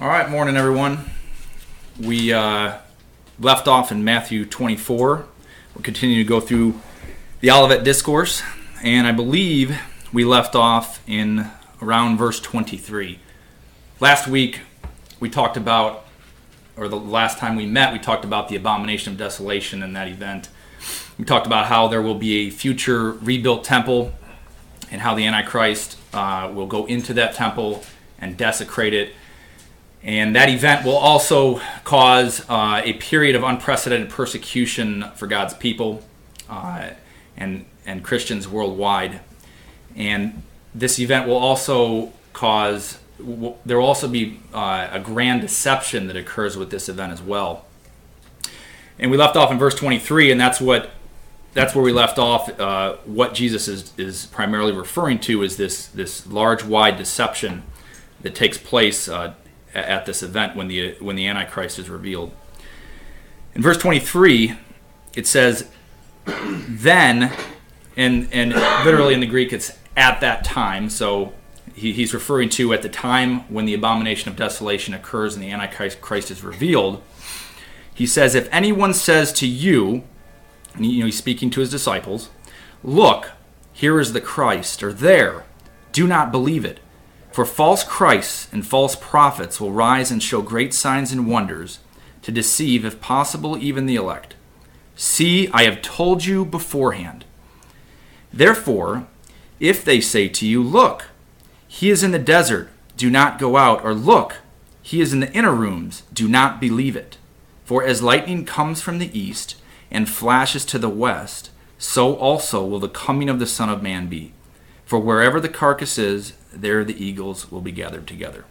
All right, morning everyone. We left off in Matthew 24. We're continuing to go through the Olivet Discourse, and I believe we left off in around verse 23. Last week we talked about, or the last time we met, we talked about the abomination of desolation in that event. We talked about how there will be a future rebuilt temple and how the Antichrist will go into that temple and desecrate it. And that event will also cause a period of unprecedented persecution for God's people and Christians worldwide. And this event will also cause, there will also be a grand deception that occurs with this event as well. And we left off in verse 23, and that's where we left off. What Jesus is primarily referring to is this large, wide deception that takes place at this event when the Antichrist is revealed. In verse 23, it says, then, and literally in the Greek it's at that time, so he's referring to at the time when the abomination of desolation occurs and the Antichrist is revealed. He says, if anyone says to you, and he's speaking to his disciples, look, here is the Christ, or there, do not believe it. For false Christs and false prophets will rise and show great signs and wonders to deceive, if possible, even the elect. See, I have told you beforehand. Therefore, if they say to you, look, he is in the desert, do not go out, or look, he is in the inner rooms, do not believe it. For as lightning comes from the east and flashes to the west, so also will the coming of the Son of Man be. For wherever the carcass is, there the eagles will be gathered together.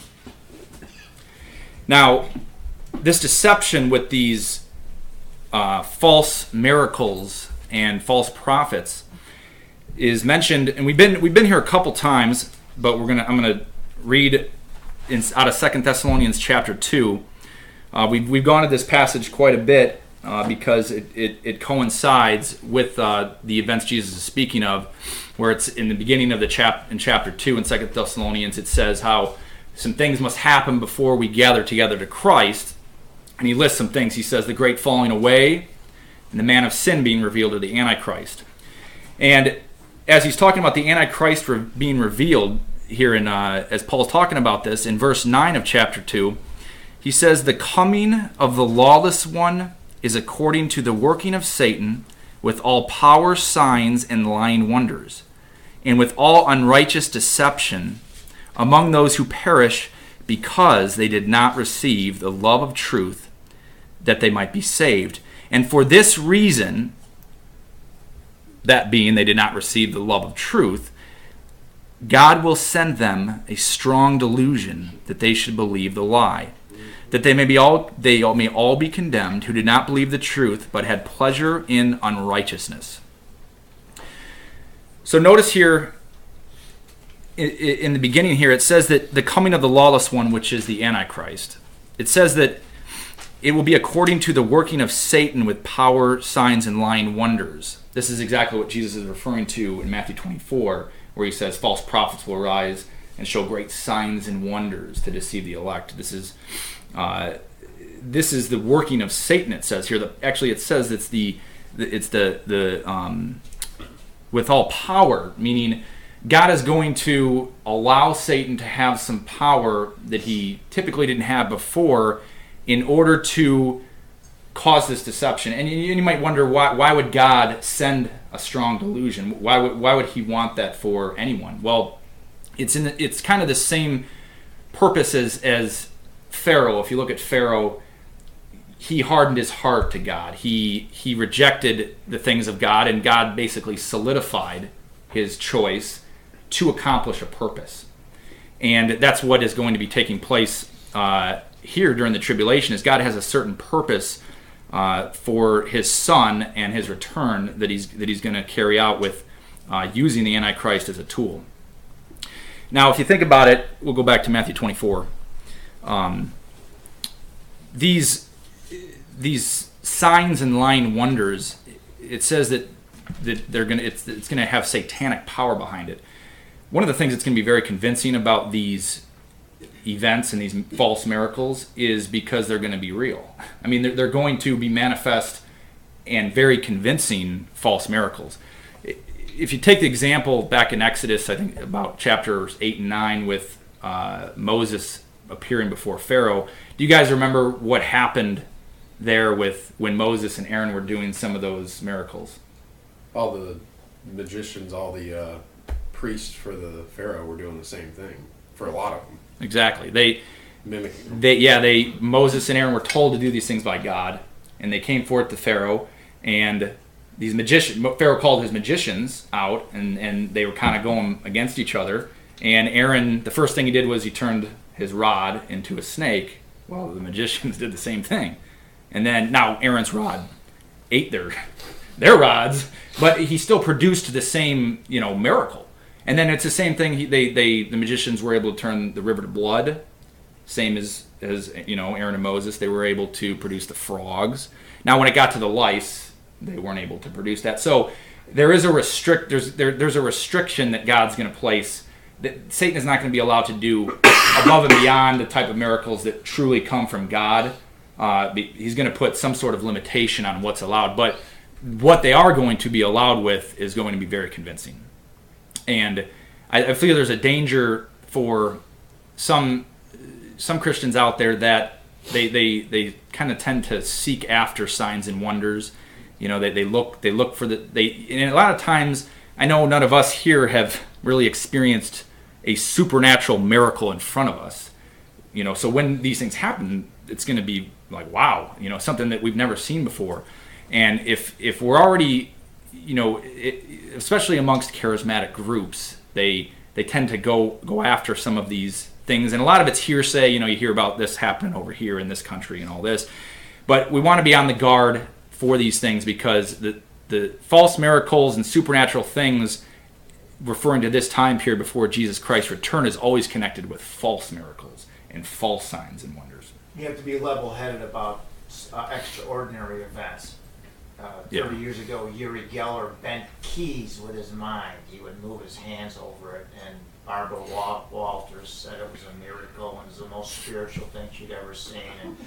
Now, this deception with these false miracles and false prophets is mentioned, and we've been here a couple times, but I'm gonna read out of 2 Thessalonians chapter 2. We've gone to this passage quite a bit because it coincides with the events Jesus is speaking of, where it's in the beginning of in chapter 2 in 2 Thessalonians. It says how some things must happen before we gather together to Christ, and he lists some things. He says the great falling away and the man of sin being revealed, to the Antichrist. And as he's talking about the Antichrist being revealed here as Paul's talking about this, in verse 9 of chapter 2, he says, the coming of the lawless one is according to the working of Satan, with all power, signs, and lying wonders, and with all unrighteous deception among those who perish, because they did not receive the love of truth, that they might be saved. And for this reason, that being they did not receive the love of truth, God will send them a strong delusion that they should believe the lie, that they may all be condemned who did not believe the truth, but had pleasure in unrighteousness. So notice here, in the beginning here, it says that the coming of the lawless one, which is the Antichrist, it says that it will be according to the working of Satan with power, signs, and lying wonders. This is exactly what Jesus is referring to in Matthew 24, where he says false prophets will rise and show great signs and wonders to deceive the elect. This is the working of Satan. It says here. Actually, it says it's the with all power, meaning God is going to allow Satan to have some power that he typically didn't have before, in order to cause this deception. And you might wonder, why would God send a strong delusion? Why would he want that for anyone? Well, it's kind of the same purpose as Pharaoh. If you look at Pharaoh, he hardened his heart to God. He rejected the things of God, and God basically solidified his choice to accomplish a purpose. And that's what is going to be taking place here during the tribulation, is God has a certain purpose for his son and his return that he's going to carry out with using the Antichrist as a tool. Now, if you think about it, we'll go back to Matthew 24. These signs and lying wonders, it says that it's going to have satanic power behind it. One of the things that's going to be very convincing about these events and these false miracles is because they're going to be real. I mean, they're going to be manifest and very convincing false miracles. If you take the example back in Exodus, I think about chapters 8 and 9 with Moses appearing before Pharaoh, do you guys remember what happened there with when Moses and Aaron were doing some of those miracles? All the magicians, all the priests for the Pharaoh were doing the same thing for a lot of them. Exactly. They mimicking. Moses and Aaron were told to do these things by God, and they came forth to Pharaoh, and these Pharaoh called his magicians out, and they were kind of going against each other. And Aaron, the first thing he did was he turned his rod into a snake, while the magicians did the same thing. And then now Aaron's rod ate their rods, but he still produced the same miracle. And then it's the same thing. The magicians were able to turn the river to blood, same as Aaron and Moses. They were able to produce the frogs. Now, when it got to the lice, they weren't able to produce that. So there is there's a restriction that God's going to place. That Satan is not going to be allowed to do above and beyond the type of miracles that truly come from God. He's going to put some sort of limitation on what's allowed. But what they are going to be allowed with is going to be very convincing. And I feel there's a danger for some Christians out there that they kind of tend to seek after signs and wonders. They look for and a lot of times, I know none of us here have really experienced a supernatural miracle in front of us. So when these things happen, it's going to be like, wow, something that we've never seen before. And if we're already, especially amongst charismatic groups, they tend to go after some of these things. And a lot of it's hearsay. You hear about this happening over here in this country and all this. But we want to be on the guard for these things because the false miracles and supernatural things referring to this time period before Jesus Christ's return is always connected with false miracles and false signs and wonders. You have to be level-headed about extraordinary events. 30 years ago, Uri Geller bent keys with his mind. He would move his hands over it, and Barbara Walters said it was a miracle and it was the most spiritual thing she'd ever seen. And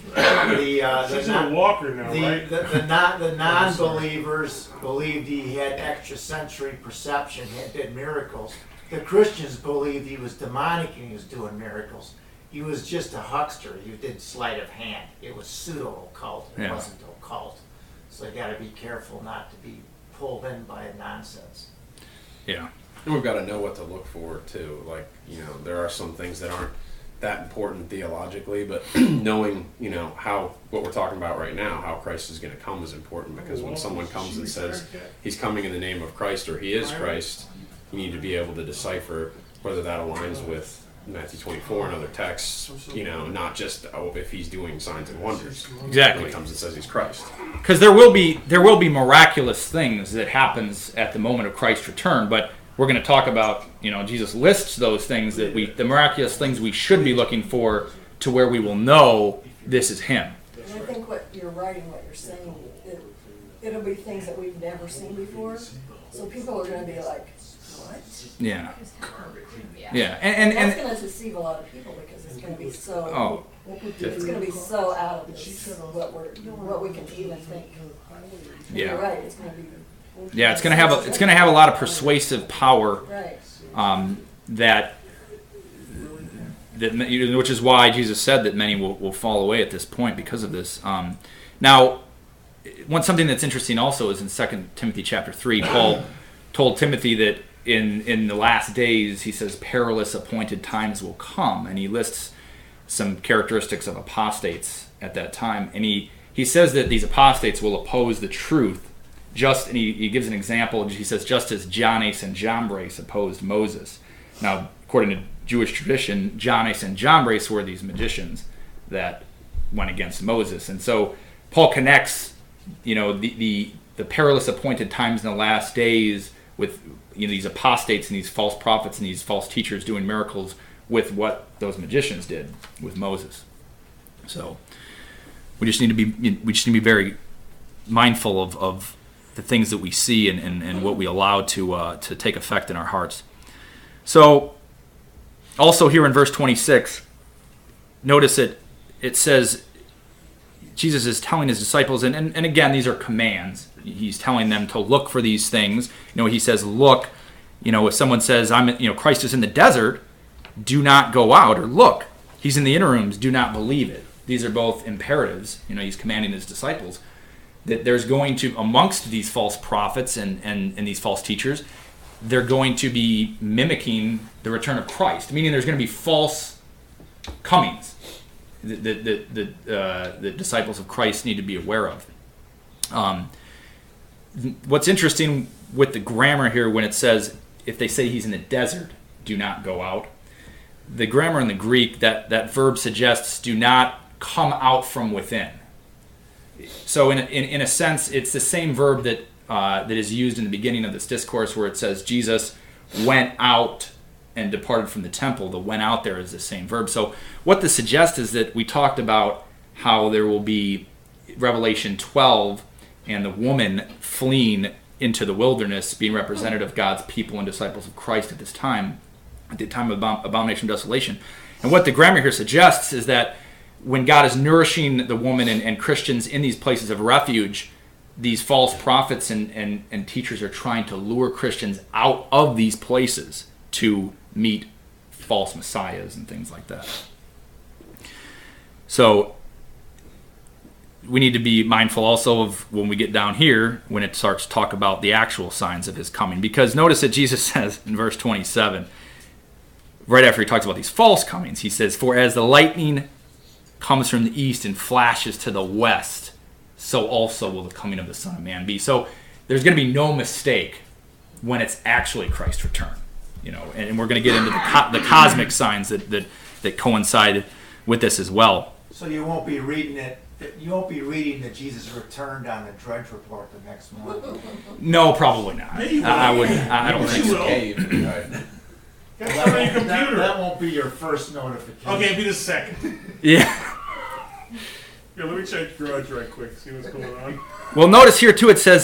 she's a walker now, right? The non-believers believed he had extrasensory perception, he did miracles. The Christians believed he was demonic and he was doing miracles. He was just a huckster. He did sleight of hand. It was pseudo-occult. It wasn't occult. So you got to be careful not to be pulled in by nonsense. Yeah. And we've got to know what to look for, too. Like, there are some things that aren't that important theologically, but knowing, how what we're talking about right now, how Christ is going to come is important, because when someone comes and says he's coming in the name of Christ or he is Christ, you need to be able to decipher whether that aligns with Matthew 24 and other texts, not just if he's doing signs and wonders. Exactly. When he comes and says he's Christ. Because there will be miraculous things that happens at the moment of Christ's return, but we're going to talk about, Jesus lists those things the miraculous things we should be looking for to where we will know this is him. And I think what you're saying, it'll be things that we've never seen before. So people are going to be like, what? Yeah. Yeah. Yeah. And that's going to deceive a lot of people because it's going to be so. It's going to be so out of this, what we can even think. Yeah. You're right. It's going to be. Yeah, it's going to have a lot of persuasive power. Right. That which is why Jesus said that many will fall away at this point because of this. Now, something that's interesting also is in 2 Timothy chapter 3, Paul told Timothy that in the last days, he says, perilous appointed times will come, and he lists some characteristics of apostates at that time, and he says that these apostates will oppose the truth. And he gives an example. He says, just as Jannes and Jambres opposed Moses. Now, according to Jewish tradition, Jannes and Jambres were these magicians that went against Moses. And so Paul connects, the perilous appointed times in the last days with these apostates and these false prophets and these false teachers doing miracles with what those magicians did with Moses. So we just need to be very mindful of the things that we see and what we allow to take effect in our hearts. So also here in verse 26, notice it says Jesus is telling his disciples, and again, these are commands. He's telling them to look for these things. He says, look, if someone says, Christ is in the desert, do not go out, or look, he's in the inner rooms, do not believe it. These are both imperatives. He's commanding his disciples that there's going to, amongst these false prophets and these false teachers, they're going to be mimicking the return of Christ, meaning there's going to be false comings that the disciples of Christ need to be aware of. What's interesting with the grammar here, when it says, if they say he's in the desert, do not go out, the grammar in the Greek, that verb suggests do not come out from within. So in a sense, it's the same verb that is used in the beginning of this discourse, where it says Jesus went out and departed from the temple. The went out there is the same verb. So what this suggests is that we talked about how there will be Revelation 12 and the woman fleeing into the wilderness being representative of God's people and disciples of Christ at this time, at the time of abomination of desolation. And what the grammar here suggests is that when God is nourishing the woman and Christians in these places of refuge, these false prophets and teachers are trying to lure Christians out of these places to meet false messiahs and things like that. So we need to be mindful also of when we get down here, when it starts to talk about the actual signs of his coming. Because notice that Jesus says in verse 27, right after he talks about these false comings, he says, for as the lightning comes from the east and flashes to the west, so also will the coming of the Son of Man be. So there's going to be no mistake when it's actually Christ's return. And we're going to get into the cosmic signs that coincide with this as well. So you won't be reading it. You won't be reading that Jesus returned on the Drudge Report the next month. No, probably not. I don't think so. That's on your computer. That won't be your first notification. Okay, be the second. Yeah. Here, let me check Drudge right quick, see what's going on. Well, notice here too. It says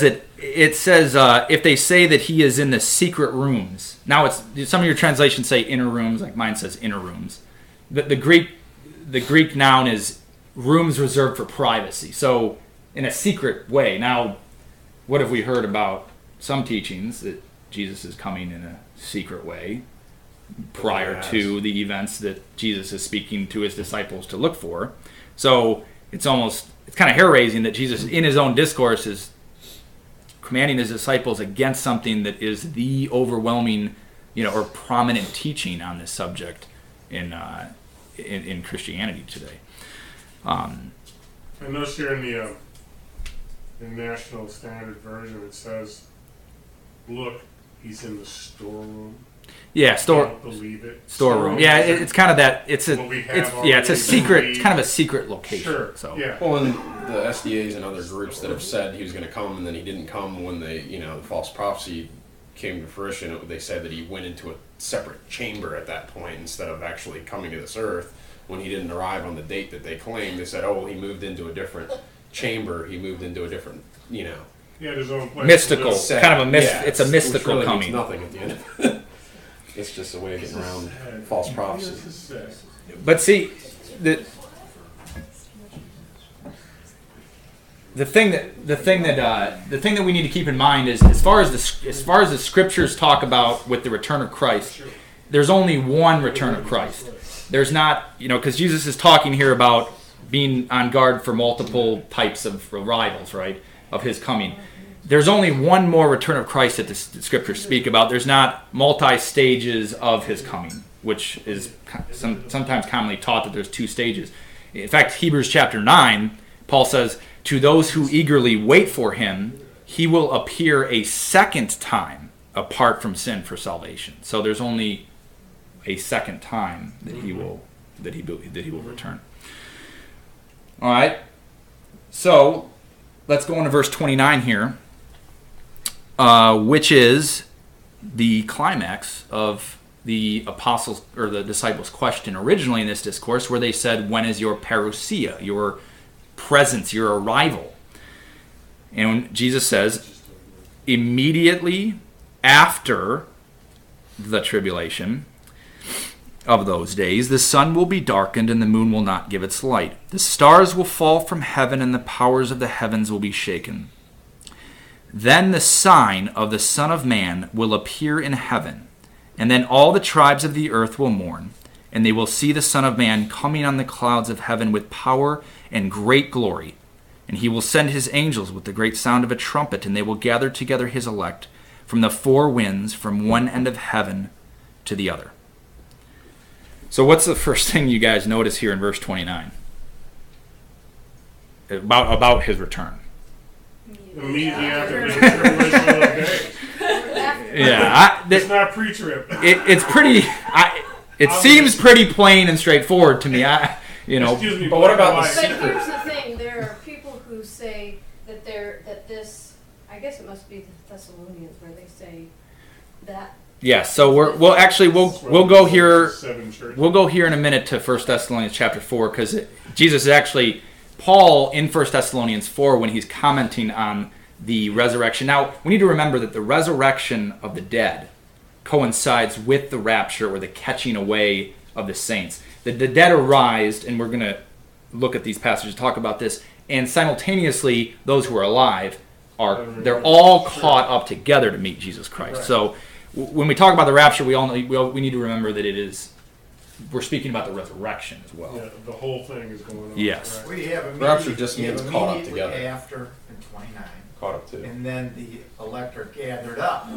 if they say that he is in the secret rooms. Now, some of your translations say inner rooms, like mine says inner rooms. The Greek noun is rooms reserved for privacy. So, in a secret way. Now, what have we heard about some teachings that Jesus is coming in a secret way prior to the events that Jesus is speaking to his disciples to look for? So it's kind of hair-raising that Jesus, in his own discourse, is commanding his disciples against something that is the overwhelming, or prominent teaching on this subject in Christianity today. I noticed here in the National Standard Version, it says, "Look, he's in the storeroom." Yeah, Don't believe it. Storeroom. Yeah, it's kind of that. It's a secret. It's kind of a secret location. Sure. So. Yeah. Well, and the SDAs and other groups that have said he was going to come and then he didn't come when the false prophecy came to fruition, they said that he went into a separate chamber at that point instead of actually coming to this earth. When he didn't arrive on the date that they claimed, they said, "Oh, well, he moved into a different chamber. He moved into a different, Yeah, his own place. Mystical. set." Kind of Yeah, it's a mystical which really coming. means nothing at the end of it. It's just a way of getting around false prophecy. But see, the thing that we need to keep in mind is as far as the scriptures talk about with the return of Christ, there's only one return of Christ. There's not, because Jesus is talking here about being on guard for multiple types of arrivals, right, of his coming. There's only one more return of Christ that the scriptures speak about. There's not multi-stages of his coming, which is sometimes commonly taught that there's two stages. In fact, Hebrews chapter 9, Paul says, "To those who eagerly wait for him, he will appear a second time apart from sin for salvation." So there's only a second time that he will return. All right. So let's go on to verse 29 here, which is the climax of the apostles or the disciples' question originally in this discourse, where they said, "When is your parousia, your presence, your arrival?" And Jesus says, "Immediately after the tribulation." of those days, the sun will be darkened and the moon will not give its light. The stars will fall from heaven and the powers of the heavens will be shaken. Then the sign of the Son of Man will appear in heaven, and then all the tribes of the earth will mourn, and they will see the Son of Man coming on the clouds of heaven with power and great glory. And he will send his angels with the great sound of a trumpet, and they will gather together his elect from the four winds, from one end of heaven to the other. So what's the first thing you guys notice here in verse 29? About his return. Immediately after the tribulation of days. Yeah, It's not pre-trib. it's pretty. It seems pretty plain and straightforward to me. Excuse me, but what about the But secret? here's the thing: there are people who say that this. I guess it must be the Thessalonians where they say that. Yeah. So we'll go here. Seven churches. We'll go here in a minute to 1 Thessalonians chapter 4, because Jesus is actually Paul in 1 Thessalonians 4 when he's commenting on the resurrection. Now we need to remember that the resurrection of the dead coincides with the rapture, or the catching away of the saints. The dead are raised, and we're going to look at these passages, talk about this, and simultaneously those who are alive they're all caught up together to meet Jesus Christ. Right. So when we talk about the rapture, we need to remember that we're speaking about the resurrection as well. Yeah, the whole thing is going on. Yes. Right. We have Rapture just means caught up immediately together. after in 29, Caught up to. and then the elect are gathered up.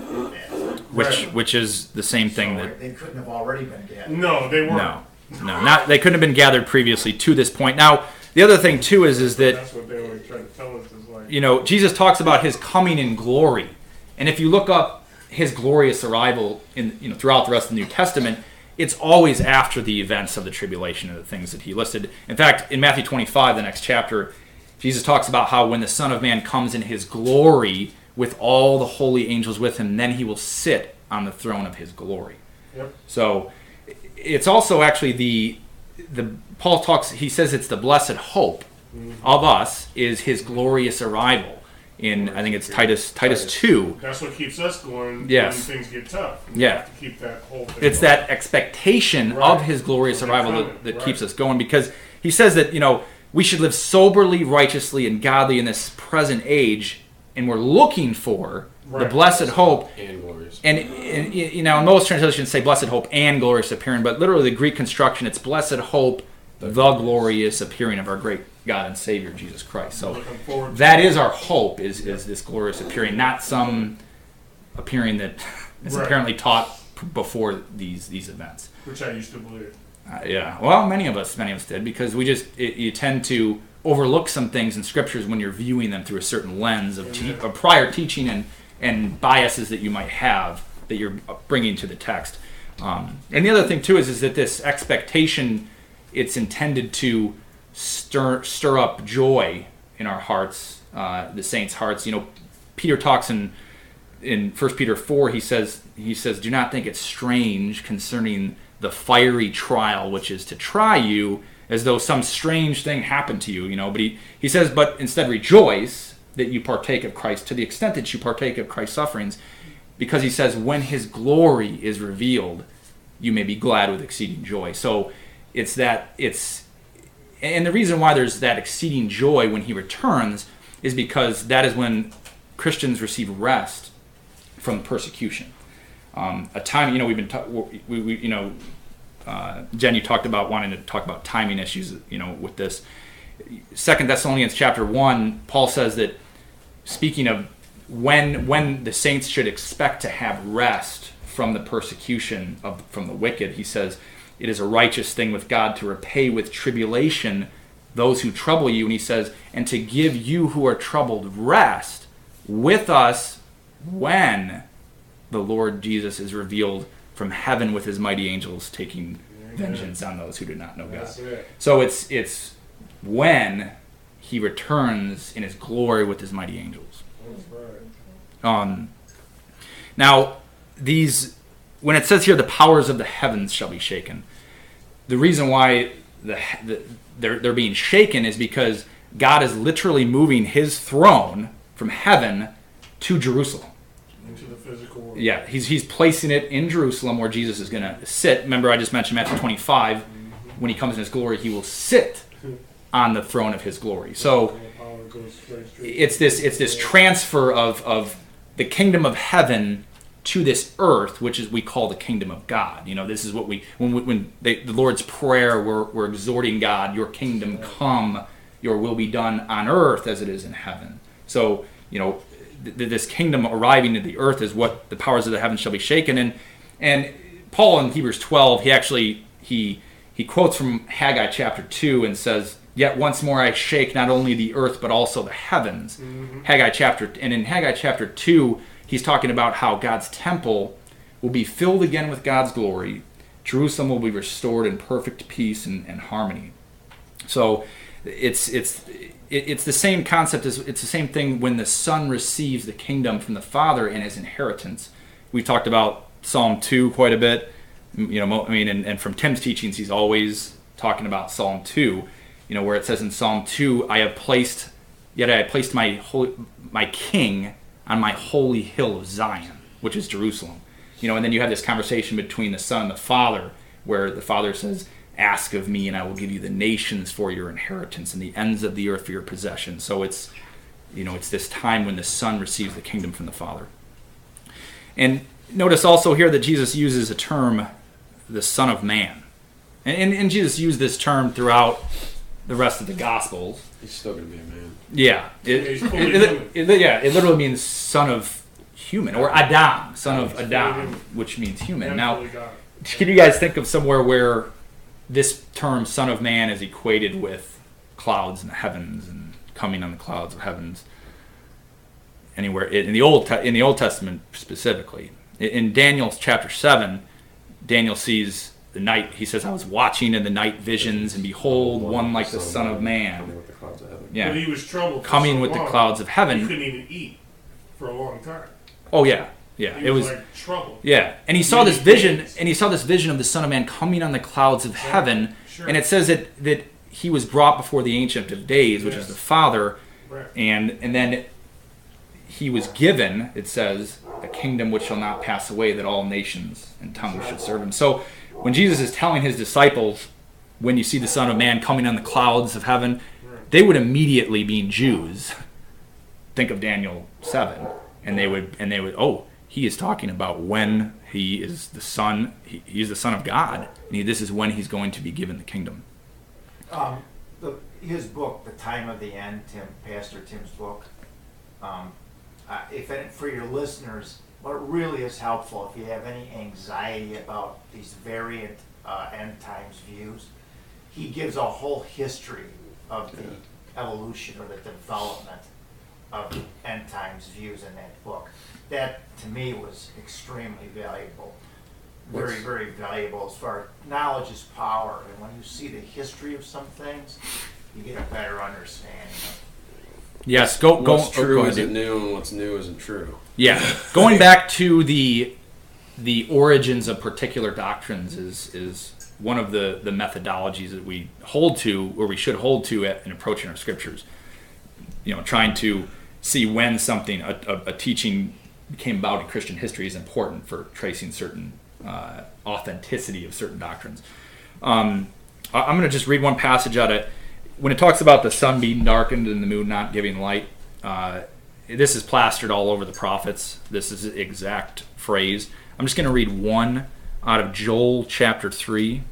Which is the same thing So that they couldn't have already been gathered. No, they weren't. no, they couldn't have been gathered previously to this point. Now the other thing too is that That's what they were trying to tell us. Is like, Jesus talks about his coming in glory, and if you look up his glorious arrival in throughout the rest of the New Testament, it's always after the events of the tribulation and the things that he listed. In fact, in Matthew 25, the next chapter, Jesus talks about how when the Son of Man comes in his glory with all the holy angels with him, then he will sit on the throne of his glory. Yep. So it's also actually the Paul talks, he says it's the blessed hope of us is his glorious arrival. In, I think it's Titus 2. That's what keeps us going Yes. when things get tough. We Yeah. have to keep that whole thing It's going. that expectation Right. of his glorious Of arrival coming, that right. keeps us going, because he says that we should live soberly, righteously, and godly in this present age, and we're looking for the Right. blessed hope. And glorious. And most translations say blessed hope and glorious appearing, but literally the Greek construction, it's blessed hope, the glorious appearing of our great God and Savior Jesus Christ. So Looking forward to that is our hope, is this glorious appearing, not some appearing that is Right. apparently taught before these events. which I used to believe. Yeah, well, many of us did, because you tend to overlook some things in scriptures when you're viewing them through a certain lens of prior teaching and biases that you might have that you're bringing to the text. And the other thing too is that this expectation, it's intended to stir up joy in our hearts, the saints' hearts. Peter talks in 1 Peter 4. He says, "Do not think it strange concerning the fiery trial, which is to try you, as though some strange thing happened to you." But he says, "But instead rejoice that you partake of Christ, to the extent that you partake of Christ's sufferings, because he says, when his glory is revealed, you may be glad with exceeding joy." So and the reason why there's that exceeding joy when he returns is because that is when Christians receive rest from persecution. A time, we've been Jen, you talked about wanting to talk about timing issues, with this. 2 Thessalonians chapter 1, Paul says that, speaking of when the saints should expect to have rest from the persecution from the wicked, he says, "It is a righteous thing with God to repay with tribulation those who trouble you." And he says, "And to give you who are troubled rest with us when the Lord Jesus is revealed from heaven with his mighty angels, taking vengeance on those who do not know God." That's it. So it's when he returns in his glory with his mighty angels. That's right. Now, when it says here, the powers of the heavens shall be shaken, the reason why they're being shaken is because God is literally moving his throne from heaven to Jerusalem. Into the physical world. Yeah, he's placing it in Jerusalem where Jesus is going to sit. Remember, I just mentioned Matthew 25. When he comes in his glory, he will sit on the throne of his glory. So it's this transfer of the kingdom of heaven to this earth, which is we call the kingdom of God. You know, this is what the Lord's prayer, we're exhorting God, your kingdom come, your will be done on earth as it is in heaven. So, you know, this kingdom arriving to the earth is what the powers of the heavens shall be shaken. And Paul in Hebrews 12, he quotes from Haggai chapter 2 and says, "Yet once more I shake not only the earth but also the heavens." In Haggai chapter 2, he's talking about how God's temple will be filled again with God's glory. Jerusalem will be restored in perfect peace and harmony. So it's the same concept as it's the same thing when the Son receives the kingdom from the Father in his inheritance. We've talked about Psalm 2 quite a bit. You know, I mean, and from Tim's teachings, he's always talking about Psalm 2. You know, where it says in Psalm 2, I have placed my king on my holy hill of Zion, which is Jerusalem. You know, and then you have this conversation between the Son and the Father, where the Father says, ask of me and I will give you the nations for your inheritance and the ends of the earth for your possession. So it's, you know, it's this time when the Son receives the kingdom from the Father. And notice also here that Jesus uses a term, the Son of Man. And Jesus used this term throughout the rest of the Gospels. He's still going to be a man. Yeah. It literally means son of human, or Adam, son of Adam, which means human. Now, can you guys think of somewhere where this term son of man is equated with clouds in the heavens and coming on the clouds of heavens? Anywhere in the Old Testament specifically. In Daniel chapter 7, Daniel sees the night. He says, I was watching in the night visions, and behold, one like the Son of Man. Coming with the clouds of heaven. Yeah. But he was troubled. Coming with the clouds of heaven. He couldn't even eat for a long time. Oh yeah. Yeah. He was like troubled. Yeah. And he saw this vision, of the Son of Man coming on the clouds of heaven. Sure. And it says that he was brought before the Ancient of Days, which is the Father, Right. and then he was given, it says, a kingdom which shall not pass away, that all nations and tongues should serve him. So when Jesus is telling his disciples, when you see the Son of Man coming on the clouds of heaven, they would immediately, being Jews, think of Daniel 7, and they would, oh, he is talking about when he is the Son, he's the Son of God, and this is when he's going to be given the kingdom. His book, The Time of the End, Pastor Tim's book, for your listeners, what really is helpful if you have any anxiety about these variant end times views, he gives a whole history of the evolution or the development of end times views in that book. That to me was extremely valuable. Very, very valuable as far as knowledge is power, and when you see the history of some things, you get a better understanding of. Yes, What's true go ahead, isn't dude. new, and what's new isn't true. Yeah, going back to the origins of particular doctrines is one of the methodologies that we hold to, or we should hold to, in approaching our scriptures. You know, trying to see when something, a teaching came about in Christian history is important for tracing certain authenticity of certain doctrines. I'm going to just read one passage out of it. When it talks about the sun being darkened and the moon not giving light, this is plastered all over the prophets. This is the exact phrase. I'm just going to read one out of Joel chapter 3.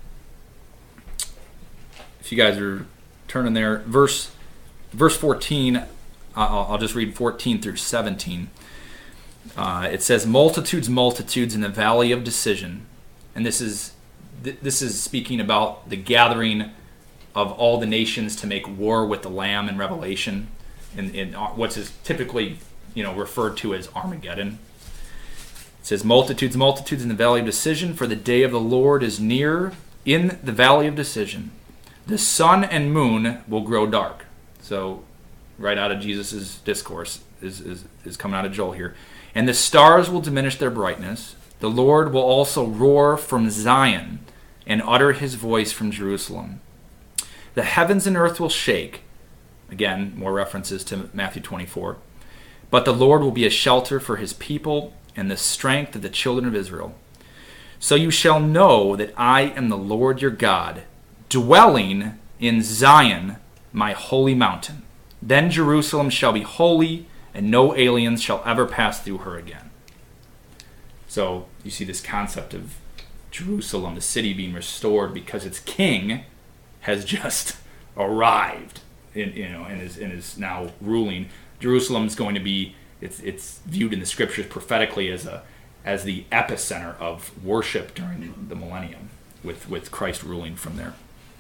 If you guys are turning there, verse 14, I'll just read 14 through 17. It says, multitudes in the valley of decision. And this is speaking about the gathering of all the nations to make war with the Lamb in Revelation, in what's is typically referred to as Armageddon. It says, multitudes in the valley of decision, for the day of the Lord is near in the valley of decision. The sun and moon will grow dark. So right out of Jesus' discourse is coming out of Joel here. And the stars will diminish their brightness. The Lord will also roar from Zion and utter his voice from Jerusalem. The heavens and earth will shake. Again, more references to Matthew 24. But the Lord will be a shelter for his people, and the strength of the children of Israel. So you shall know that I am the Lord your God, dwelling in Zion, my holy mountain. Then Jerusalem shall be holy, and no aliens shall ever pass through her again. So you see this concept of Jerusalem, the city, being restored because its king has just arrived and is now ruling. Jerusalem is going to be, it's viewed in the scriptures prophetically as the epicenter of worship during the millennium, with Christ ruling from there.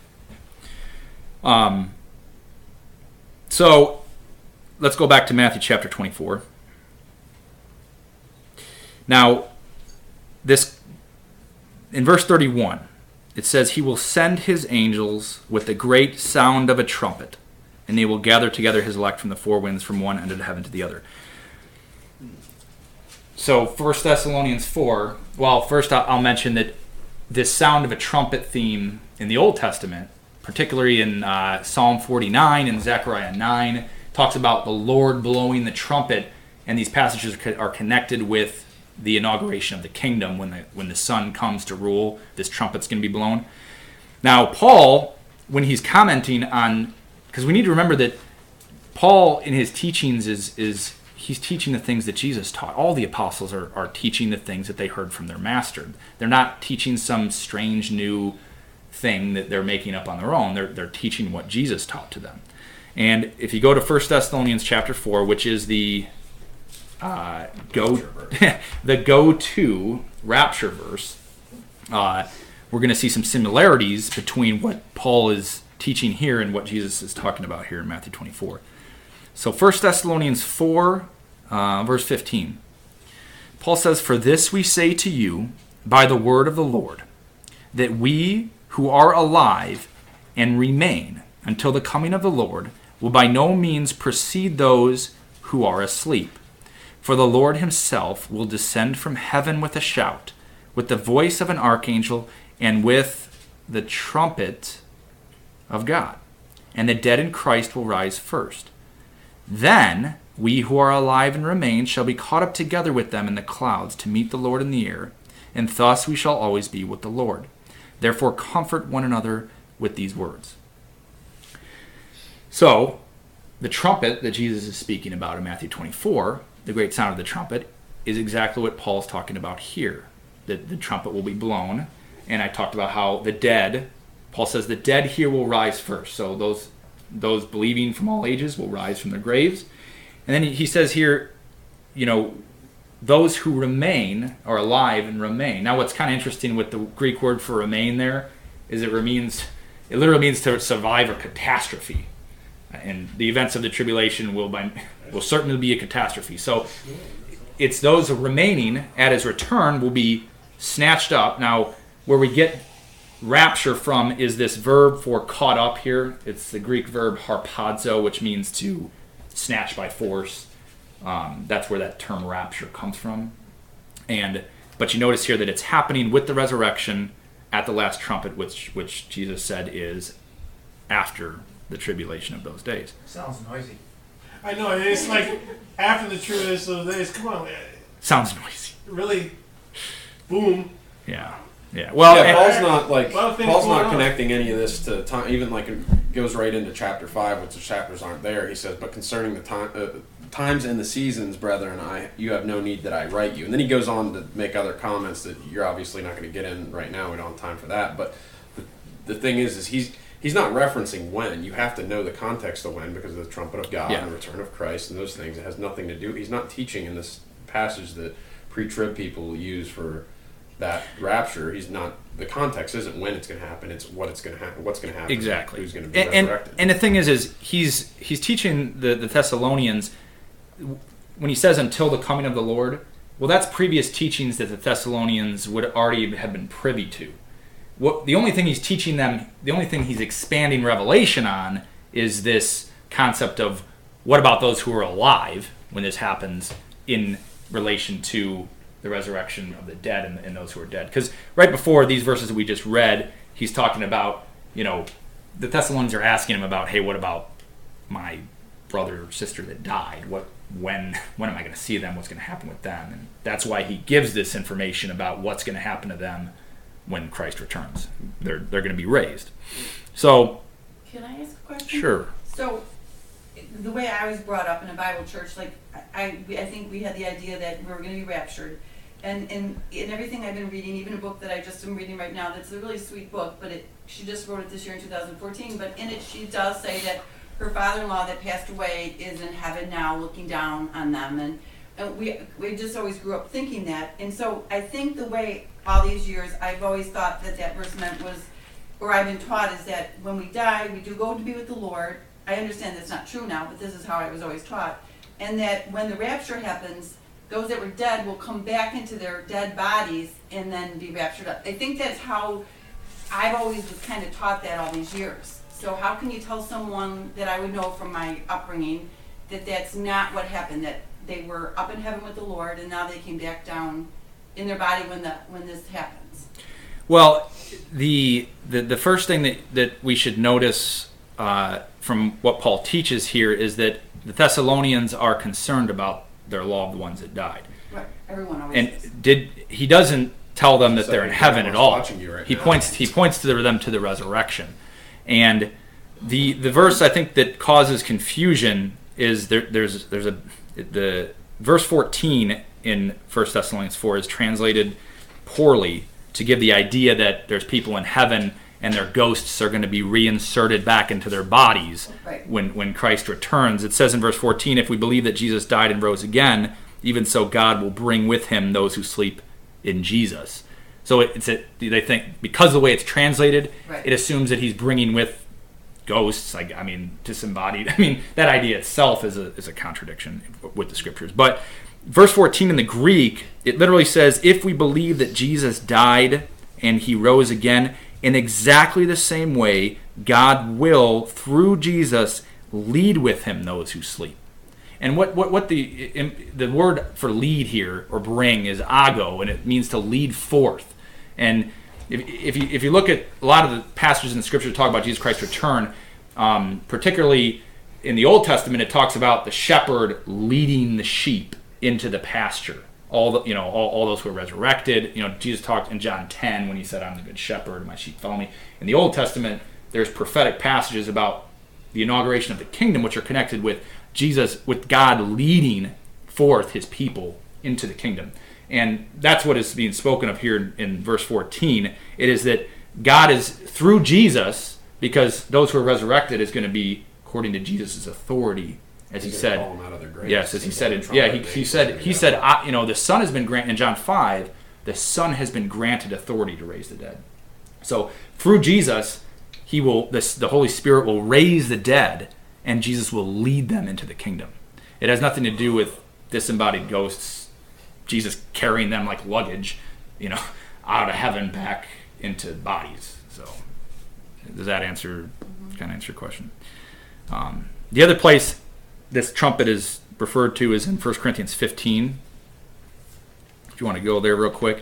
So let's go back to Matthew chapter 24. Now, this in verse 31, it says, "He will send his angels with the great sound of a trumpet, and they will gather together his elect from the four winds, from one end of heaven to the other." So 1 Thessalonians 4, well, first I'll mention that this sound of a trumpet theme in the Old Testament, particularly in Psalm 49 and Zechariah 9, talks about the Lord blowing the trumpet, and these passages are connected with the inauguration of the kingdom. When the Son comes to rule, this trumpet's going to be blown. Now, Paul, when he's commenting on, because we need to remember that Paul in his teachings is he's teaching the things that Jesus taught. All the apostles are teaching the things that they heard from their master. They're not teaching some strange new thing that they're making up on their own. They're teaching what Jesus taught to them. And if you go to 1 Thessalonians chapter 4, which is the go-to rapture verse, we're going to see some similarities between what Paul is teaching here and what Jesus is talking about here in Matthew 24. So 1 Thessalonians 4, verse 15. Paul says, "For this we say to you by the word of the Lord, that we who are alive and remain until the coming of the Lord will by no means precede those who are asleep. For the Lord himself will descend from heaven with a shout, with the voice of an archangel, and with the trumpet of God. And the dead in Christ will rise first. Then we who are alive and remain shall be caught up together with them in the clouds to meet the Lord in the air, and thus we shall always be with the Lord. Therefore comfort one another with these words." So, the trumpet that Jesus is speaking about in Matthew 24, the great sound of the trumpet, is exactly what Paul's talking about here. That the trumpet will be blown, and I talked about how the dead, Paul says the dead here will rise first. So those believing from all ages will rise from their graves. And then he says here, those who remain are alive and remain. Now what's kind of interesting with the Greek word for remain there is it literally means to survive a catastrophe. And the events of the tribulation will certainly be a catastrophe. So it's those remaining at his return will be snatched up. Now, where we get rapture from is this verb for caught up here. It's the Greek verb harpazo, which means to snatch by force. That's where that term rapture comes from. But you notice here that it's happening with the resurrection at the last trumpet, which Jesus said is after the tribulation of those days. Sounds noisy. I know, it's like after the tribulation of those days, come on. Sounds noisy. Really, boom. Yeah. Well, Paul's not connecting any of this to time. Even like it goes right into chapter 5, which the chapters aren't there. He says, "But concerning the times and the seasons, brethren, you have no need that I write you." And then he goes on to make other comments that you're obviously not going to get in right now. We don't have time for that. But the thing is he's not referencing when. You have to know the context of when because of the trumpet of God and the return of Christ and those things. It has nothing to do. He's not teaching in this passage that pre-trib people use for that rapture. He's not. The context isn't when it's going to happen. It's what it's going to happen. What's going to happen? Exactly. Who's going to be resurrected? And the thing is he's teaching the Thessalonians when he says until the coming of the Lord. Well, that's previous teachings that the Thessalonians would already have been privy to. The only thing he's teaching them, the only thing he's expanding revelation on, is this concept of what about those who are alive when this happens in relation to the resurrection of the dead and those who are dead. Because right before these verses that we just read, he's talking about, the Thessalonians are asking him about, hey, what about my brother or sister that died? when am I going to see them? What's going to happen with them? And that's why he gives this information about what's going to happen to them when Christ returns. They're going to be raised. So, can I ask a question? sure. So, the way I was brought up in a Bible church, like I think we had the idea that we were going to be raptured, and in everything I've been reading, even a book that I just am reading right now, that's a really sweet book, but she just wrote it this year in 2014. But in it, she does say that her father-in-law that passed away is in heaven now, looking down on them, and we just always grew up thinking that. And so I think the way all these years I've always thought that verse meant was, or I've been taught, is that when we die, we do go to be with the Lord. I understand that's not true now, but this is how I was always taught. And that when the rapture happens, those that were dead will come back into their dead bodies and then be raptured up. I think that's how I've always was kind of taught that all these years. So how can you tell someone that I would know from my upbringing that that's not what happened, that they were up in heaven with the Lord and now they came back down in their body when this happens? Well, the first thing that we should notice from what Paul teaches here is that the Thessalonians are concerned about their loved ones that died. Right, everyone always is. And he doesn't tell them that they're in heaven at all. He now. points to them to the resurrection. And the verse I think that causes confusion is the verse 14 in 1 Thessalonians 4 is translated poorly to give the idea that there's people in heaven and their ghosts are going to be reinserted back into their bodies when Christ returns. It says in verse 14, if we believe that Jesus died and rose again, even so God will bring with him those who sleep in Jesus. So they think because of the way it's translated, it assumes that he's bringing with ghosts, disembodied. That idea itself is a contradiction with the scriptures. But verse 14 in the Greek, it literally says, if we believe that Jesus died and he rose again, in exactly the same way, God will, through Jesus, lead with him those who sleep. And what the word for lead here, or bring, is ago, and it means to lead forth. And if you look at a lot of the passages in the Scripture that talk about Jesus Christ's return, particularly in the Old Testament, it talks about the shepherd leading the sheep into the pasture. All those who are resurrected. Jesus talked in John 10 when he said, "I'm the good shepherd, my sheep follow me." In the Old Testament, there's prophetic passages about the inauguration of the kingdom, which are connected with Jesus, with God leading forth his people into the kingdom. And that's what is being spoken of here in verse 14. It is that God is, through Jesus, because those who are resurrected is going to be according to Jesus' authority, as he said. Call them out of their graves. Yes, as he said. He said, the Son has been granted, in John 5, the Son has been granted authority to raise the dead. So through Jesus, the Holy Spirit will raise the dead, and Jesus will lead them into the kingdom. It has nothing to do with disembodied ghosts, Jesus carrying them like luggage, out of heaven back into bodies. So does that kind of answer your question? The other place this trumpet is referred to is in 1 Corinthians 15. If you want to go there real quick.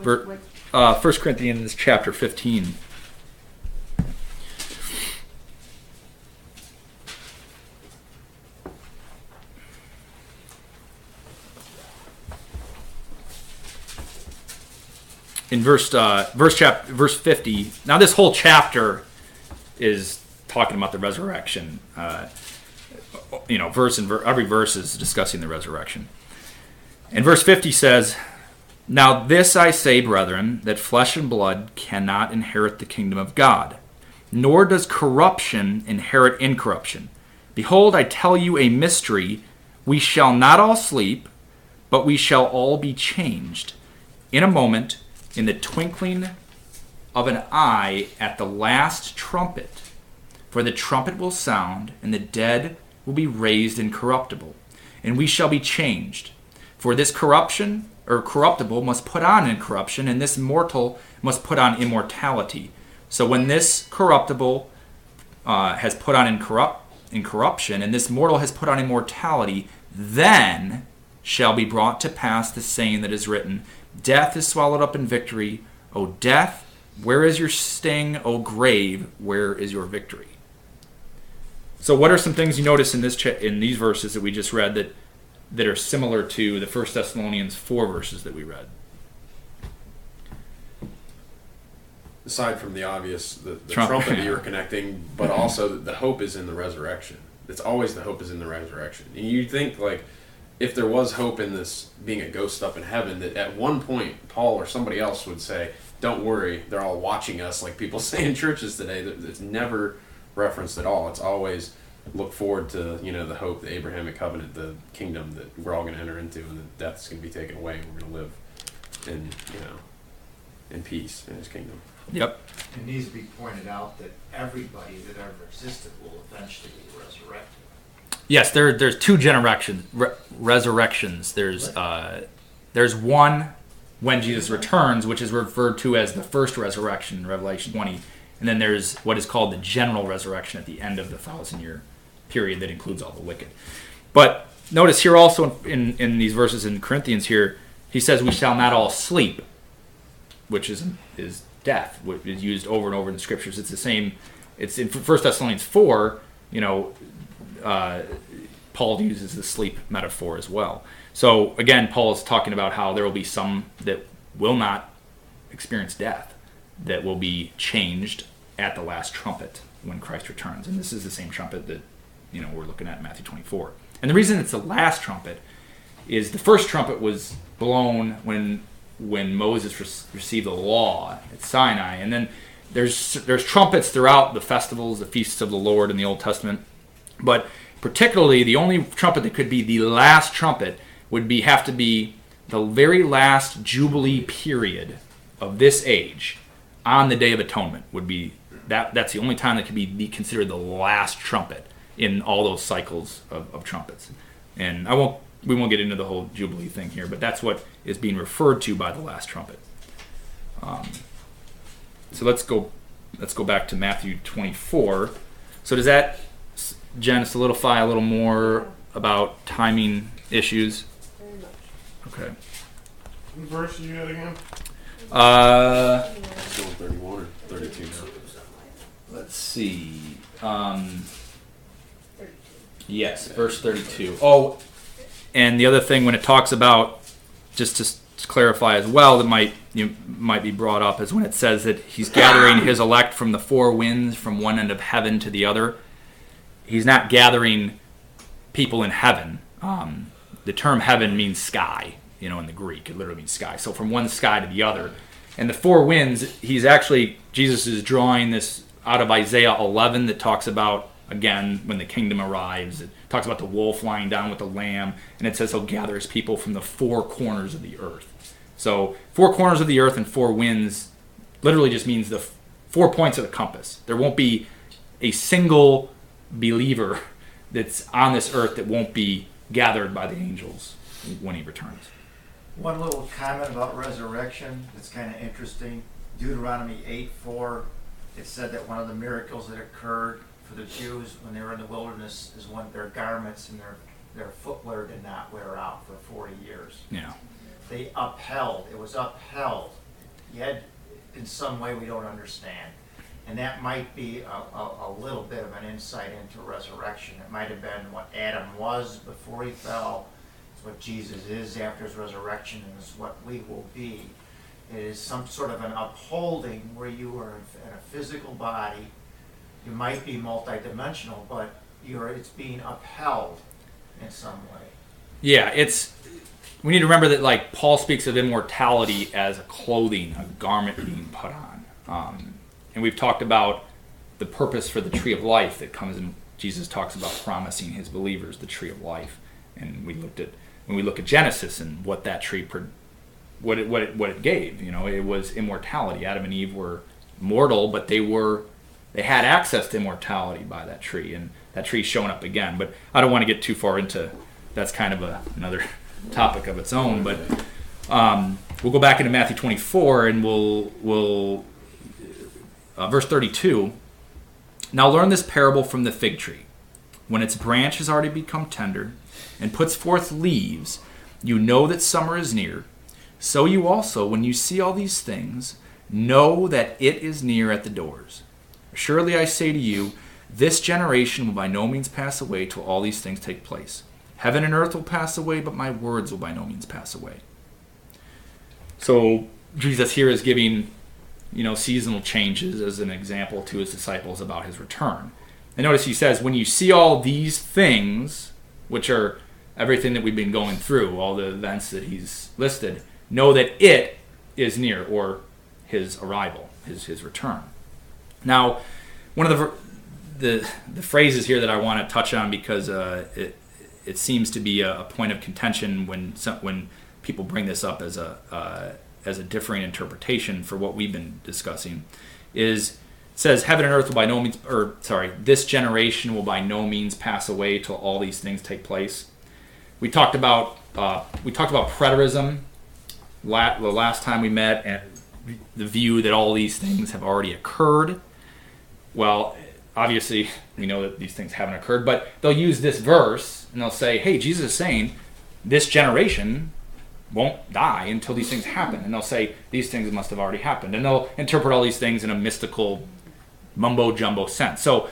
1 Corinthians chapter 15. In verse 50. Now this whole chapter is talking about the resurrection. Every verse is discussing the resurrection. And verse 50 says, "Now this I say, brethren, that flesh and blood cannot inherit the kingdom of God, nor does corruption inherit incorruption. Behold, I tell you a mystery. We shall not all sleep, but we shall all be changed. In a moment, in the twinkling of an eye, at the last trumpet. For the trumpet will sound, and the dead will be raised incorruptible, and we shall be changed. For this corruption, or corruptible, must put on incorruption, and this mortal must put on immortality. So when this corruptible has put on incorruption, and this mortal has put on immortality, then shall be brought to pass the saying that is written, Death is swallowed up in victory. O death, where is your sting? O grave, where is your victory?" So what are some things you notice in these verses that we just read that that are similar to the 1 Thessalonians 4 verses that we read? Aside from the obvious, the Trumpet. trumpet that you were connecting, but also the hope is in the resurrection. It's always the hope is in the resurrection. And you think, like, if there was hope in this being a ghost up in heaven, that at one point Paul or somebody else would say, don't worry, they're all watching us, like people say in churches today. It's never referenced at all. It's always look forward to, the hope, the Abrahamic covenant, the kingdom that we're all going to enter into, and that death is going to be taken away, and we're going to live in peace in his kingdom. Yep. It needs to be pointed out that everybody that ever existed will eventually be resurrected. Yes, there's two resurrections. There's one when Jesus returns, which is referred to as the first resurrection in Revelation 20, and then there's what is called the general resurrection at the end of the 1,000-year period that includes all the wicked. But notice here also in these verses in Corinthians here, he says we shall not all sleep, which is death, which is used over and over in the scriptures. It's the same. It's in 1 Thessalonians 4. Paul uses the sleep metaphor as well. So again, Paul is talking about how there will be some that will not experience death, that will be changed at the last trumpet when Christ returns. And this is the same trumpet that we're looking at in Matthew 24. And the reason it's the last trumpet is the first trumpet was blown when Moses received the law at Sinai, and then there's trumpets throughout the festivals, the feasts of the Lord in the Old Testament, but particularly the only trumpet that could be the last trumpet would have to be the very last Jubilee period of this age on the Day of Atonement. Would be that's the only time that could be considered the last trumpet in all those cycles of trumpets. And we won't get into the whole Jubilee thing here, but that's what is being referred to by the last trumpet. So let's go back to Matthew 24. So does that, Jen, solidify a little more about timing issues? Very much. Okay. What verse are you at again? Still 31 or 32 now. Let's see. Yes, verse 32. Oh, and the other thing when it talks about, just to clarify as well, that might be brought up, is when it says that he's gathering his elect from the four winds, from one end of heaven to the other. He's not gathering people in heaven. The term heaven means sky, in the Greek. It literally means sky. So from one sky to the other. And the four winds, Jesus is drawing this out of Isaiah 11 that talks about, again, when the kingdom arrives. It talks about the wolf lying down with the lamb, and it says he'll gather his people from the four corners of the earth. So 4 corners of the earth and 4 winds literally just means the 4 points of the compass. There won't be a single believer that's on this earth that won't be gathered by the angels when he returns. One little comment about resurrection that's kind of interesting. Deuteronomy 8:4, it said that one of the miracles that occurred for the Jews when they were in the wilderness is when their garments and their footwear did not wear out for 40 years. Yeah. It was upheld. Yet, in some way we don't understand. And that might be a little bit of an insight into resurrection. It might have been what Adam was before he fell. It's what Jesus is after his resurrection, and is what we will be. It is some sort of an upholding where you are in a physical body. You might be multidimensional, but it's being upheld in some way. Yeah, we need to remember that, like, Paul speaks of immortality as a clothing, a garment being put on. And we've talked about the purpose for the tree of life that comes in. Jesus talks about promising his believers the tree of life. And when we look at Genesis and what that tree, what it gave, it was immortality. Adam and Eve were mortal, but they had access to immortality by that tree, and that tree's showing up again. But I don't want to get too far into. That's kind of another topic of its own. But we'll go back into Matthew 24, and we'll verse 32. Now learn this parable from the fig tree. When its branch has already become tender and puts forth leaves, you know that summer is near. So you also, when you see all these things, know that it is near at the doors. Surely I say to you, this generation will by no means pass away till all these things take place. Heaven and earth will pass away, but my words will by no means pass away. So Jesus here is giving, seasonal changes as an example to his disciples about his return. And notice he says, when you see all these things, which are everything that we've been going through, all the events that he's listed, know that it is near, or his arrival, his return. Now, one of the phrases here that I want to touch on, because it seems to be a point of contention when people bring this up as a differing interpretation for what we've been discussing, it says heaven and earth will by no means, this generation will by no means pass away till all these things take place. We talked about preterism the last time we met, and the view that all these things have already occurred. Well, obviously we know that these things haven't occurred, but they'll use this verse and they'll say, hey, Jesus is saying this generation won't die until these things happen. And they'll say these things must have already happened. And they'll interpret all these things in a mystical mumbo-jumbo sense. So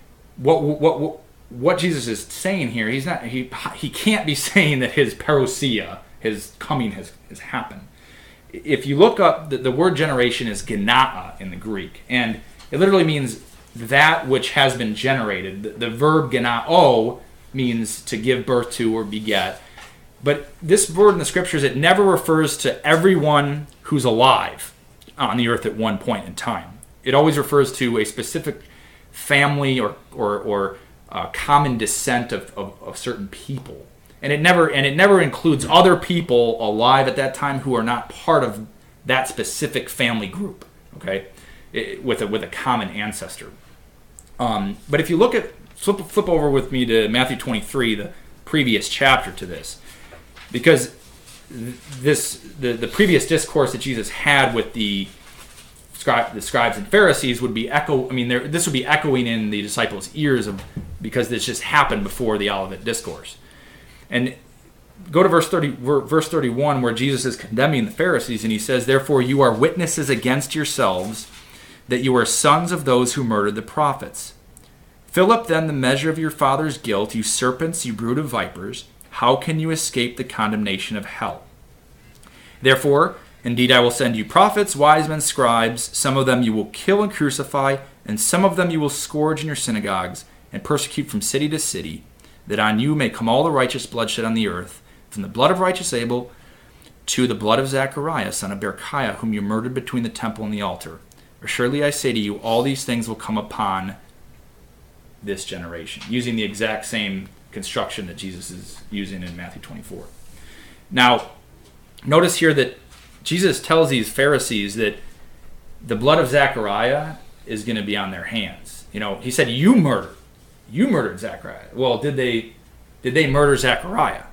what Jesus is saying here, he can't be saying that his parousia, his coming has happened. If you look up, the word generation is genaa in the Greek, and it literally means that which has been generated. The verb genao means to give birth to or beget. But this word in the scriptures, it never refers to everyone who's alive on the earth at one point in time. It always refers to a specific family or common descent of certain people. And it never includes other people alive at that time who are not part of that specific family group, okay, with a common ancestor. But if you look at, flip over with me to Matthew 23, the previous chapter to this, because the previous discourse that Jesus had with the scribes and Pharisees would be this would be echoing in the disciples' ears because this just happened before the Olivet Discourse. And go to verse 31, where Jesus is condemning the Pharisees, and he says, therefore you are witnesses against yourselves that you are sons of those who murdered the prophets. Fill up then the measure of your father's guilt, you serpents, you brood of vipers. How can you escape the condemnation of hell? Therefore, indeed I will send you prophets, wise men, scribes. Some of them you will kill and crucify, and some of them you will scourge in your synagogues and persecute from city to city, that on you may come all the righteous blood shed on the earth, from the blood of righteous Abel to the blood of Zechariah, son of Berechiah, whom you murdered between the temple and the altar. For surely I say to you, all these things will come upon this generation, using the exact same construction that Jesus is using in Matthew 24. Now, notice here that Jesus tells these Pharisees that the blood of Zechariah is going to be on their hands. He said, you murdered Zechariah. Well, did they murder Zechariah?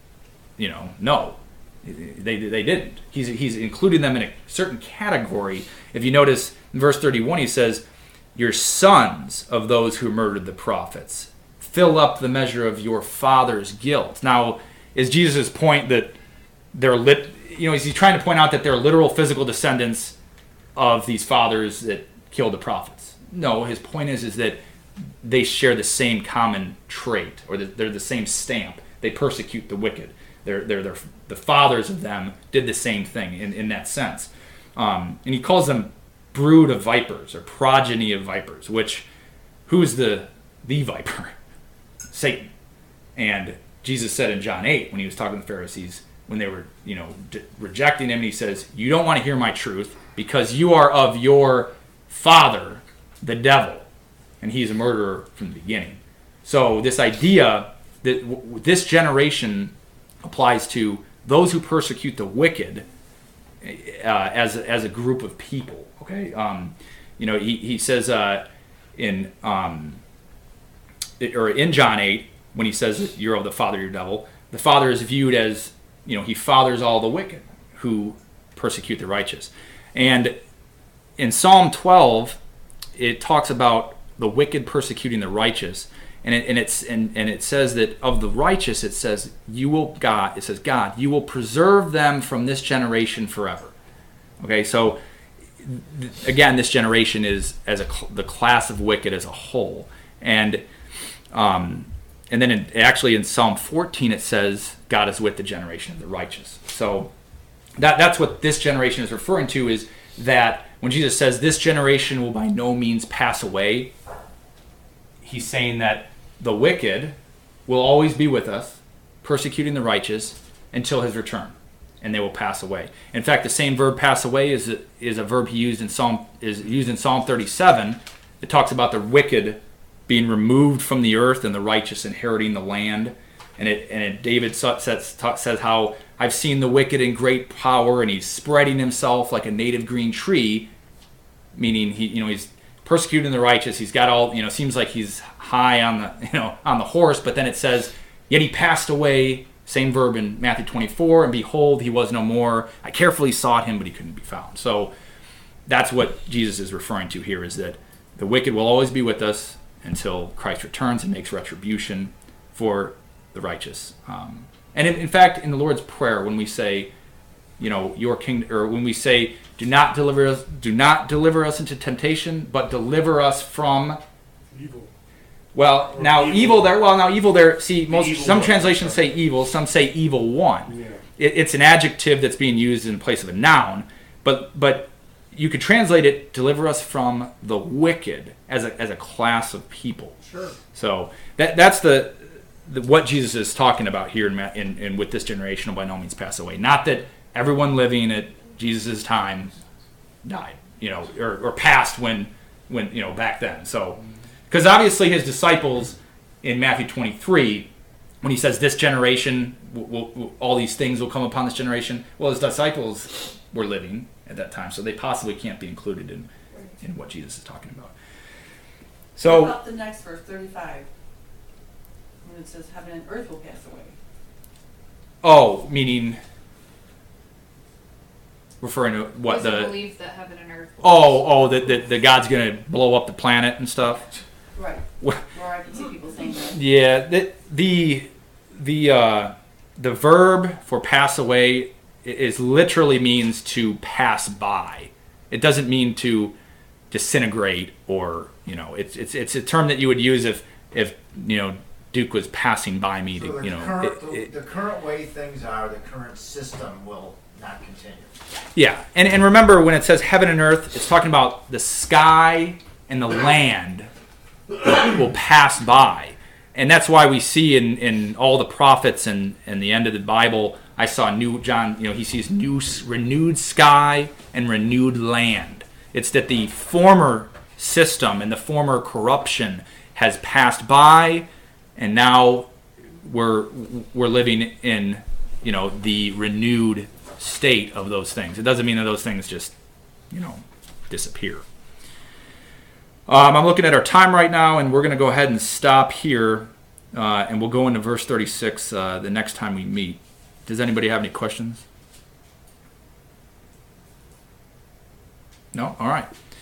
No, they didn't. He's including them in a certain category. If you notice in verse 31, he says, you're sons of those who murdered the prophets. Fill up the measure of your father's guilt. Now, is Jesus' point that they're is he trying to point out that they're literal physical descendants of these fathers that killed the prophets? No, his point is that they share the same common trait, or they're the same stamp. They persecute the wicked. The fathers of them did the same thing in that sense. And he calls them brood of vipers, or progeny of vipers, who's the viper? Satan. And Jesus said in John 8, when he was talking to the Pharisees, when they were rejecting him, and he says, you don't want to hear my truth because you are of your father, the devil, and he's a murderer from the beginning. So this idea that this generation applies to those who persecute the wicked as a group of people. Okay, he says in John 8, when he says that you're of the father, your devil, the father is viewed as, he fathers all the wicked who persecute the righteous. And in Psalm 12, it talks about the wicked persecuting the righteous, and it says that of the righteous, it says God, you will preserve them from this generation forever. Okay, so again, this generation is the class of wicked as a whole, and and then actually in Psalm 14 it says, God is with the generation of the righteous. So that's what this generation is referring to, is that when Jesus says this generation will by no means pass away, he's saying that the wicked will always be with us, persecuting the righteous until his return, and they will pass away. In fact, the same verb "pass away" is a verb he used in Psalm 37. It talks about the wicked being removed from the earth and the righteous inheriting the land. And David says how I've seen the wicked in great power, and he's spreading himself like a native green tree, meaning he's persecuting the righteous. He's got all, seems like he's high on the horse, but then it says, yet he passed away, same verb in Matthew 24, and behold, he was no more. I carefully sought him, but he couldn't be found. So that's what Jesus is referring to here, is that the wicked will always be with us until Christ returns and makes retribution for the righteous. And in fact, in the Lord's Prayer, when we say, your kingdom, or when we say, do not deliver us into temptation, but deliver us from Evil. Well, Or now evil. evil there. See, Evil some one, translations sorry. say evil, some say evil one. Yeah. It's an adjective that's being used in place of a noun, but you could translate it, deliver us from the wicked as a class of people. Sure. So that's the what Jesus is talking about here in with this generation will by no means pass away. Not that everyone living at Jesus' time died, or passed when back then. So, because obviously his disciples in Matthew 23, when he says this generation, all these things will come upon this generation, well, his disciples were living at that time, so they possibly can't be included in what Jesus is talking about. What So, about the next verse, 35? When it says heaven and earth will pass away. meaning referring to what Doesn't the believe that heaven and earth. will that the God's going to blow up the planet and stuff. Right. Well- Or I can see people saying that. Yeah, the verb for pass away is literally means to pass by. It doesn't mean to disintegrate, or it's a term that you would use if Duke was passing by me. So the current way things are, the current system will not continue. Yeah, and remember when it says heaven and earth, it's talking about the sky and the land will pass by. And that's why we see in all the prophets and the end of the Bible, I saw John, he sees renewed sky and renewed land. It's that the former system and the former corruption has passed by, and now we're living in the renewed state of those things. It doesn't mean that those things just disappear. I'm looking at our time right now, and we're going to go ahead and stop here, and we'll go into verse 36 the next time we meet. Does anybody have any questions? No? All right.